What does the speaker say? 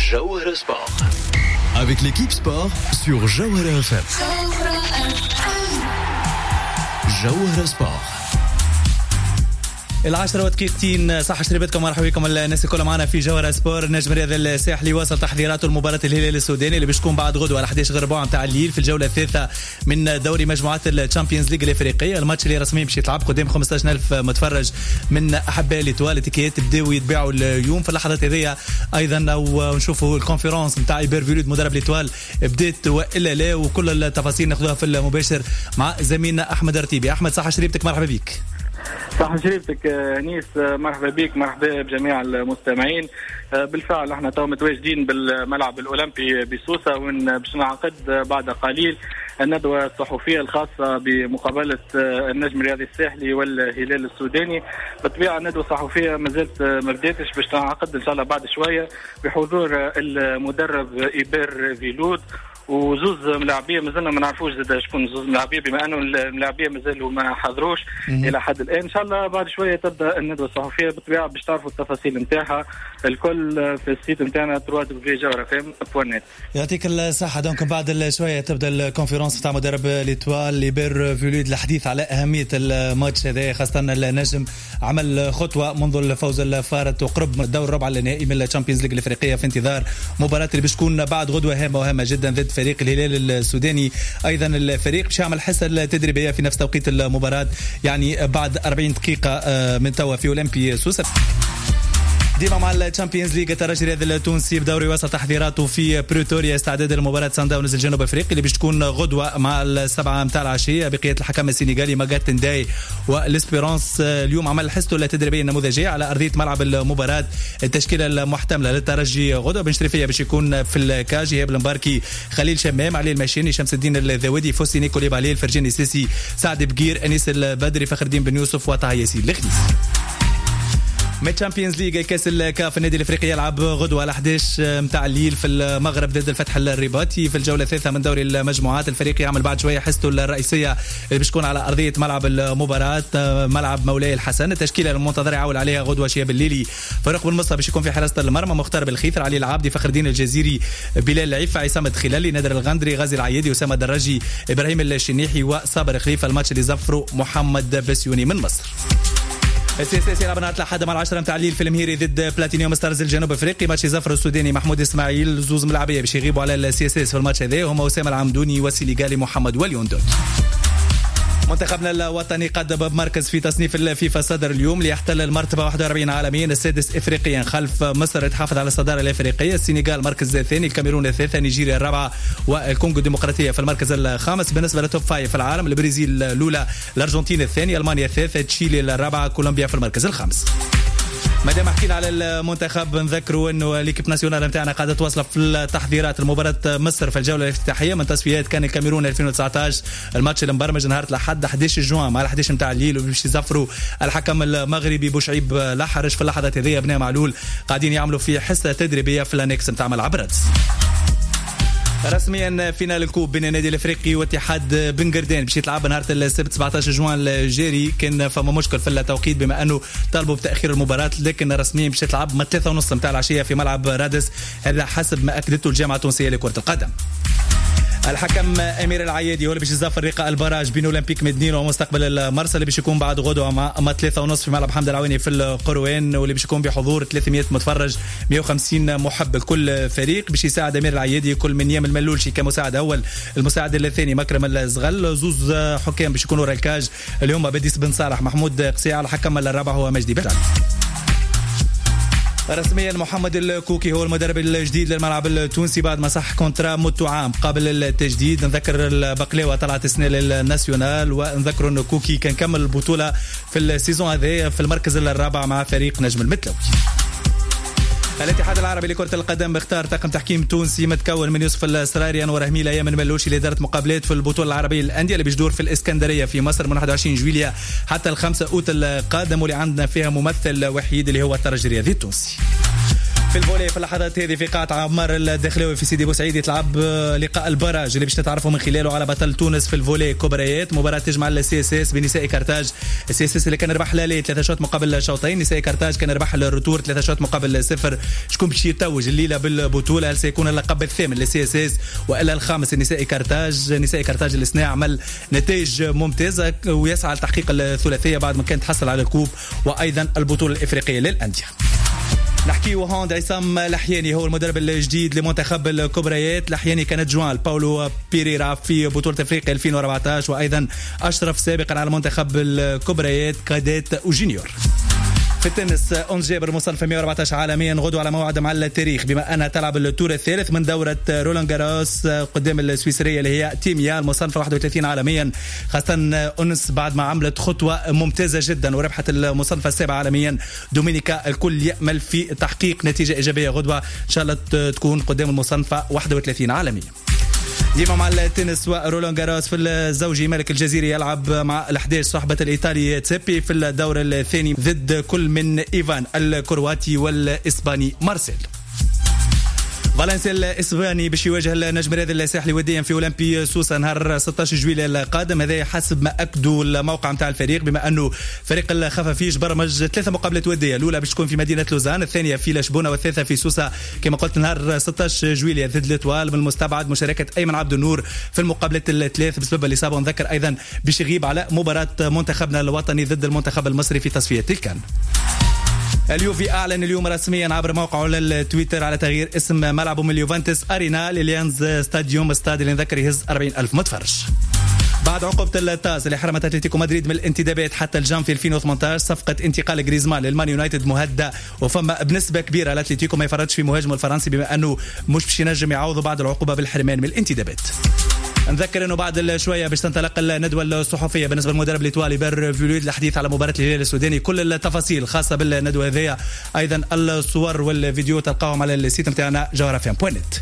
Jawhara Sport. Avec l'équipe sport sur Jawhara FM. Jawhara Sport. 10:02 صح شريبتكم. مرحبا بكم الناس الكل معنا في جوهرة سبور. النجم الرياضي الساحلي واصل تحضيراته لمباراة الهلال السوداني اللي بتكون بعد غدوة على 11 ربع متاع الليل في الجولة الثالثة من دوري مجموعات الشامبيونز ليج الافريقية. الماتش اللي رسميا باش يتلعب قدام 15,000 متفرج من احباء ليتوال. التيكيات بداوا يتباعوا اليوم في اللحظات هذه ايضا، او نشوفوا الكونفرنس نتاع ايبر فيلود مدرب ليتوال بدات والا لا، وكل التفاصيل ناخذوها في المباشر مع زميلنا احمد رتيبي. احمد صح شريبتك، مرحبا بك. صح شريفتك نيس، مرحبا بك، مرحبا بجميع المستمعين. بالفعل احنا تو متواجدين بالملعب الاولمبي بسوسه، وين باش نعقد بعد قليل الندوه الصحفيه الخاصه بمقابله النجم الرياضي الساحلي والهلال السوداني. بالطبيعه الندوه الصحفيه ما زالت ما بداتش، باش تنعقد ان شاء الله بعد شويه بحضور المدرب ايبر فيلود وزوز ملاعبيه. مازلنا ما نعرفوش زاد شكون زوز ملاعبيه، بما انه الملاعبيه مازالوا ما حضروش الى حد الان. ان شاء الله بعد شويه تبدا الندوه الصحفيه بالطبيعه، باش تعرفوا التفاصيل نتاعها الكل في السيت نتاعنا www.jawhara.net. يعطيك الصحه. دونك بعد شويه تبدا الكونفرنس تاع مدرب ليتوال ليبر فيلود الحديث على اهميه الماتش هذا، خاصه النجم عمل خطوه منذ الفوز الفارط وقرب من دور الربع النهائي من الشامبيونز ليج الافريقيه في انتظار مباراه اللي باش تكون بعد غدوه هامه وهامه جدا ضد فريق الهلال السوداني. ايضا الفريق باش يعمل حصه التدريبيه في نفس توقيت المباراه، يعني بعد 40 دقيقه من توا في اولمبي سوسه. ديما مع الشامبيونز ليج، الترجي الرياضي التونسي بدوري وسط تحضيراته في بريتوريا استعدادا لمباراه سان داونز الجنوب افريقي اللي باش تكون غدوه مع 7 متاع العشيه بقياده الحكم السنغالي ماغات تنداي. والاسبيرانس اليوم عمل حصته التدريبيه النموذجيه على ارضيه ملعب المباراه. التشكيله المحتمله للترجي غدوه بن شريفيه باش يكون في الكاج، ايهاب المباركي، خليل شمام، علي الماشيني، شمس الدين الذوادي، فوسيني كوليبالي، الفرجاني سيسي، سعد بقير، انيس البدري، فخر الدين بن يوسف، وطه ياسين الخنيس. من تشامبيونز ليج كاس الكاف، النادي الافريقي يلعب غدوه على 11 متاع الليل في المغرب ضد الفتح الرباطي في الجوله الثالثه من دوري المجموعات. الفريق يعمل بعد شويه حصته الرئيسيه اللي باش تكون على ارضيه ملعب المباراه، ملعب مولاي الحسن. التشكيله المنتظره يعول عليها غدوه شياب الليلي، فريق بن مصطفى باش يكون في حراسه المرمى مختار بالخيثر، علي العابدي، فخر الدين الجزيري، بلال العيفة، عصام الخلالي، نادر الغندري، غازي العيادي، اسامه الدراجي، ابراهيم الشنيحي وصابر خليفه. الماتش اللي زفروا محمد بسيوني من مصر. السي يلعب نهار الأحد مع 10 متاع الليل في المهيري ضد بلاتينيوم ستارز الجنوب افريقي. ماتش زفر السوداني محمود اسماعيل، زوز ملاعبيه باش يغيبوا على السي اس في الماتش هذا، هما اسامه العمدوني والسنغالي محمد واليوندوت. منتخبنا الوطني قدم بمركز في تصنيف الفيفا صدر اليوم ليحتل المرتبه 41 عالميا، السادس افريقيا خلف مصر تحافظ على الصداره الافريقيه. السنغال مركز الثاني، الكاميرون الثالثه، نيجيريا الرابعه، والكونغو الديمقراطيه في المركز الخامس. بالنسبه للتوب فايف في العالم، البرازيل الاولى، الارجنتين الثانيه، المانيا الثالثه، تشيلي الرابعه، كولومبيا في المركز الخامس. مادام حكينا على المنتخب نذكروا انه ليكيب ناسيونال نتاعنا قاعده تواصل في التحضيرات لمباراه مصر في الجوله الافتتاحيه من تصفيات كان الكاميرون 2019. الماتش المبرمج نهار الاحد 11 جوان مع 11 نتاع الليل، وباش يزفروا الحكم المغربي بوشعيب لحرش. في اللحظات هذه ابناء معلول قاعدين يعملوا في حصه تدريبيه في الانكس نتاع ملعب رادس. رسميا فينال الكوب بين النادي الافريقي واتحاد بن قردان باش يتلعب نهار السبت 17 جوان الجاري. كان فما مشكل في التوقيت بما انه طالبوا بتاخير المباراه، لكن رسميا باش تلعب من 3:30 متاع العشيه في ملعب رادس، هذا حسب ما اكدته الجامعه التونسيه لكره القدم. الحكم امير العيادي هو اللي باش يزافر لقاء البراج بين اولمبيك مدنين ومستقبل المرسى اللي باش يكون بعد غدوه مع 3:30 في ملعب حمد العويني في القروان، واللي باش يكون بحضور 300 متفرج، 150 محب لكل فريق. باش يساعد امير العيادي كل من يام الملولشي كمساعد اول، المساعد الثاني مكرم الزغل، زوز حكام باش يكونوا الكاج اللي هما بديس بن صالح، محمود قسيع. الحكم الرابع هو مجدي بجال. رسميا محمد الكوكي هو المدرب الجديد للملعب التونسي بعد ما صح كونترا مدته عام قابل التجديد. نذكر البقلاوه طلعت السنه للناسيونال، ونذكر انه كوكي كان كمل البطوله في السيزون هذا في المركز الرابع مع فريق نجم المتلوي. الاتحاد العربي لكرة القدم اختار طاقم تحكيم تونسي متكون من يوسف السراري، انور هميله، يمن ملوشي لإدارة مقابلات في البطولة العربية للأندية اللي بيجدور في الإسكندرية في مصر من 21 جويلية حتى 5 أوت القادم، واللي عندنا فيها ممثل وحيد اللي هو الترجي الرياضي التونسي. في الفولي في اللحظات هذه في قاعة عمار الداخلوي في سيدي بوسعيد يتلعب لقاء البراج اللي باش تتعرفوا من خلاله على بطل تونس في الفولي كبريات. مباراة تجمع السي اس اس بنساء كرتاج. السي اس اس اللي كان ربح لالي 3 شوط مقابل شوطين، نساء كرتاج كان ربح الروتور 3 شوط مقابل 0. شكون باش يتوج الليلة بالبطولة؟ هل سيكون اللقب الثامن للسي اس اس والا الخامس النساء كرتاج؟ نساء كرتاج اللي عمل نتائج ممتازة ويسعى لتحقيق الثلاثية بعد ما كان تحصل على الكوب وايضا البطولة الافريقية للأندية. نحكي وهوند عصام لحياني هو المدرب الجديد لمنتخب الكبريات. لحياني كانت جوان باولو بيريرا في بطولة افريقيا 2014 وايضا اشرف سابقا على منتخب الكبريات كاديت وجونيور. في التنس أنس جابر مصنفة 114 عالميا غدوة على موعد مع التاريخ بما أنها تلعب التور الثالث من دورة رولان جاروس قدام السويسرية اللي هي تيميا المصنفة 31 عالميا. خاصة أنس بعد ما عملت خطوة ممتازة جدا وربحت المصنفة 7 عالميا. دومينيكا الكل يأمل في تحقيق نتيجة إيجابية غدوة إن شاء الله تكون قدام المصنفة 31 عالميا. ديما مع التنس ورولان جاروس في الزوجي ملك الجزيري يلعب مع ال11 صاحبة الإيطالي تسيبي في الدور الثاني ضد كل من إيفان الكرواتي والإسباني مارسيل. فالنسيا الاسباني باش يواجه النجم الرياضي الساحلي وديا في اولمبي سوسه نهار 16 جويلية القادم. هذا حسب ما اكدوا الموقع نتاع الفريق بما انه فريق الخفافيش برمج 3 مقابلات وديه، الاولى باش تكون في مدينه لوزان، الثانيه في لشبونه، والثالثه في سوسه كما قلت نهار 16 جويلية ضد الاتوال. من المستبعد مشاركه ايمن عبد النور في المقابلات الثلاث بسبب الاصابه. ونذكر ايضا باش يغيب على مباراه منتخبنا الوطني ضد المنتخب المصري في تصفيه الكان. اليوفي أعلن اليوم رسميا عبر موقعه التويتر على تغيير اسم ملعبه من اليوفنتوس أرينا لليانز ستاديوم، استاد اللي نذكر يهز 40,000 متفرج. بعد عقوبة التاس اللي حرمت أتلتيكو مدريد من الانتدابات حتى الجام في 2018، صفقة انتقال غريزمان للمان يونايتد مهدة وفما بنسبة كبيرة الأتلتيكو ما يفرطش في مهاجمه الفرنسي بما أنه مش باش ينجم يعوضه بعد العقوبة بالحرمان من الانتدابات. نذكر انه بعد شويه باش تنطلق الندوه الصحفيه بالنسبه للمدرب الايطالي بير فيلويد للحديث على مباراه الهلال السوداني. كل التفاصيل الخاصه بالندوه هذه ايضا الصور والفيديو تلقاهم على السيت نتاعنا jawharafm.net.